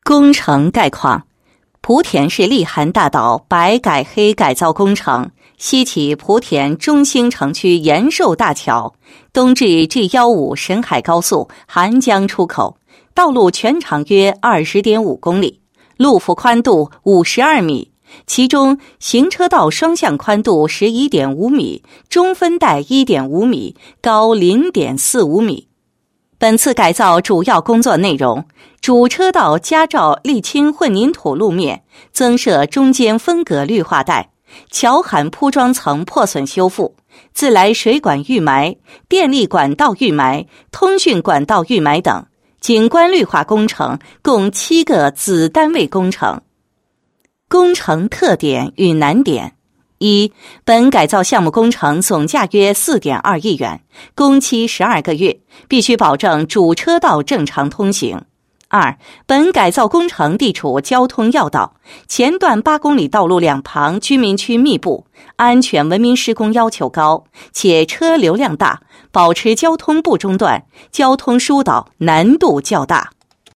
工程概况：莆田市利涵大道白改黑改造工程，西起莆田中兴城区延寿大桥，东至 G15 沈海高速涵江出口，道路全长约 20.5 公里，路幅宽度52米，其中行车道双向宽度 11.5 米，中分带 1.5 米，高 0.45 米。本次改造主要工作内容：主车道加罩沥青混凝土路面，增设中间分隔绿化带，桥涵铺装层破损修复，自来水管预埋、电力管道预埋、通讯管道预埋等。景观绿化工程共7个子单位工程。工程特点与难点：一、本改造项目工程总价约 4.2 亿元，工期12个月，必须保证主车道正常通行。二、本改造工程地处交通要道，前段8公里道路两旁居民区密布，安全文明施工要求高，且车流量大，保持交通不中断，交通疏导难度较大。